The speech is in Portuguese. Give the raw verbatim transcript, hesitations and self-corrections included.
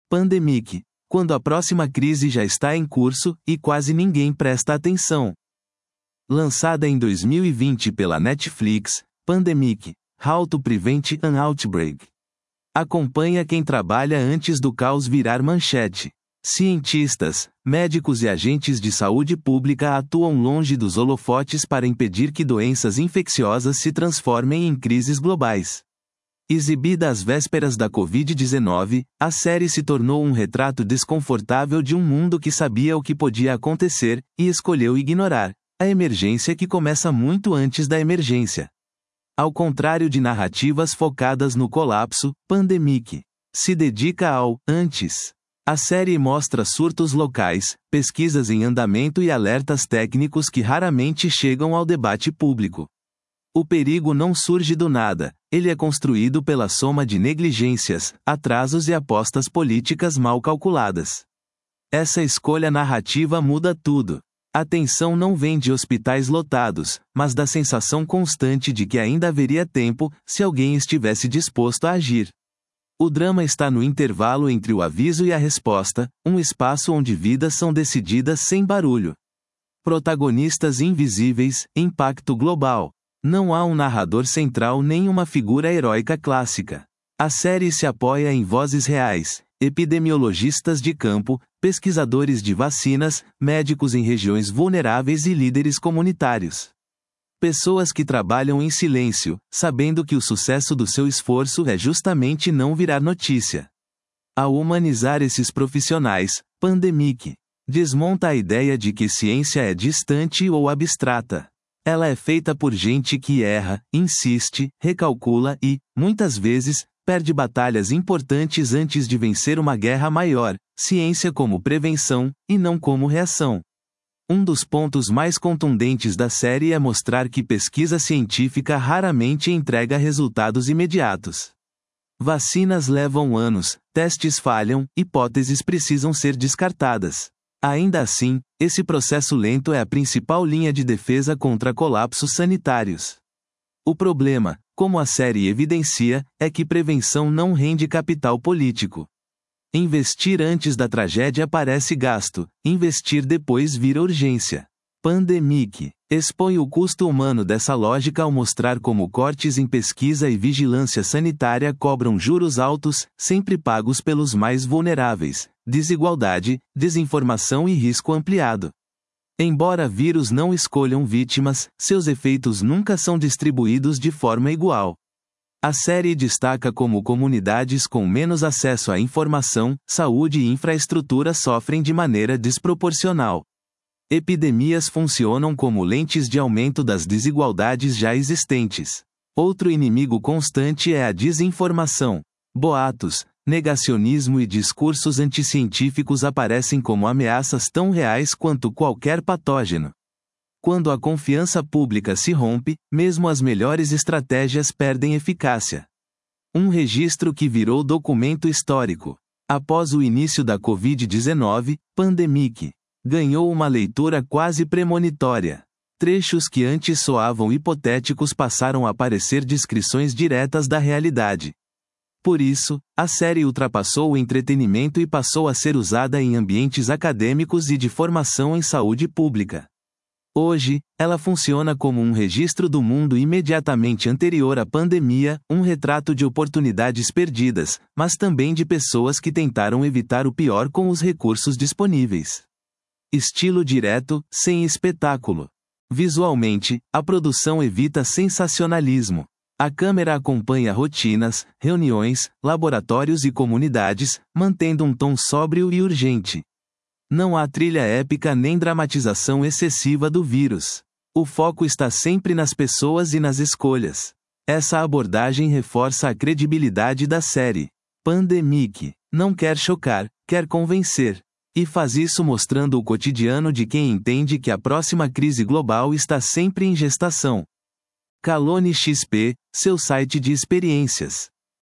Pandemic, quando a próxima crise já está em curso e quase ninguém presta atenção. Lançada em dois mil e vinte pela Netflix, Pandemic, How to Prevent an Outbreak. Acompanha quem trabalha antes do caos virar manchete. Cientistas, médicos e agentes de saúde pública atuam longe dos holofotes para impedir que doenças infecciosas se transformem em crises globais. Exibida às vésperas da covid dezenove, a série se tornou um retrato desconfortável de um mundo que sabia o que podia acontecer e escolheu ignorar a emergência que começa muito antes da emergência. Ao contrário de narrativas focadas no colapso, Pandemic se dedica ao antes. A série mostra surtos locais, pesquisas em andamento e alertas técnicos que raramente chegam ao debate público. O perigo não surge do nada, ele é construído pela soma de negligências, atrasos e apostas políticas mal calculadas. Essa escolha narrativa muda tudo. A tensão não vem de hospitais lotados, mas da sensação constante de que ainda haveria tempo, se alguém estivesse disposto a agir. O drama está no intervalo entre o aviso e a resposta, um espaço onde vidas são decididas sem barulho. Protagonistas invisíveis, impacto global. Não há um narrador central nem uma figura heróica clássica. A série se apoia em vozes reais, epidemiologistas de campo, pesquisadores de vacinas, médicos em regiões vulneráveis e líderes comunitários. Pessoas que trabalham em silêncio, sabendo que o sucesso do seu esforço é justamente não virar notícia. Ao humanizar esses profissionais, Pandemic desmonta a ideia de que ciência é distante ou abstrata. Ela é feita por gente que erra, insiste, recalcula e, muitas vezes, perde batalhas importantes antes de vencer uma guerra maior, ciência como prevenção, e não como reação. Um dos pontos mais contundentes da série é mostrar que pesquisa científica raramente entrega resultados imediatos. Vacinas levam anos, testes falham, hipóteses precisam ser descartadas. Ainda assim, esse processo lento é a principal linha de defesa contra colapsos sanitários. O problema, como a série evidencia, é que prevenção não rende capital político. Investir antes da tragédia parece gasto, investir depois vira urgência. Pandemic expõe o custo humano dessa lógica ao mostrar como cortes em pesquisa e vigilância sanitária cobram juros altos, sempre pagos pelos mais vulneráveis, desigualdade, desinformação e risco ampliado. Embora vírus não escolham vítimas, seus efeitos nunca são distribuídos de forma igual. A série destaca como comunidades com menos acesso à informação, saúde e infraestrutura sofrem de maneira desproporcional. Epidemias funcionam como lentes de aumento das desigualdades já existentes. Outro inimigo constante é a desinformação. Boatos, negacionismo e discursos anticientíficos aparecem como ameaças tão reais quanto qualquer patógeno. Quando a confiança pública se rompe, mesmo as melhores estratégias perdem eficácia. Um registro que virou documento histórico. Após o início da covid dezenove, Pandemic ganhou uma leitura quase premonitória. Trechos que antes soavam hipotéticos passaram a parecer descrições diretas da realidade. Por isso, a série ultrapassou o entretenimento e passou a ser usada em ambientes acadêmicos e de formação em saúde pública. Hoje, ela funciona como um registro do mundo imediatamente anterior à pandemia, um retrato de oportunidades perdidas, mas também de pessoas que tentaram evitar o pior com os recursos disponíveis. Estilo direto, sem espetáculo. Visualmente, a produção evita sensacionalismo. A câmera acompanha rotinas, reuniões, laboratórios e comunidades, mantendo um tom sóbrio e urgente. Não há trilha épica nem dramatização excessiva do vírus. O foco está sempre nas pessoas e nas escolhas. Essa abordagem reforça a credibilidade da série. Pandemic não quer chocar, quer convencer. E faz isso mostrando o cotidiano de quem entende que a próxima crise global está sempre em gestação. Calone X P, seu site de experiências.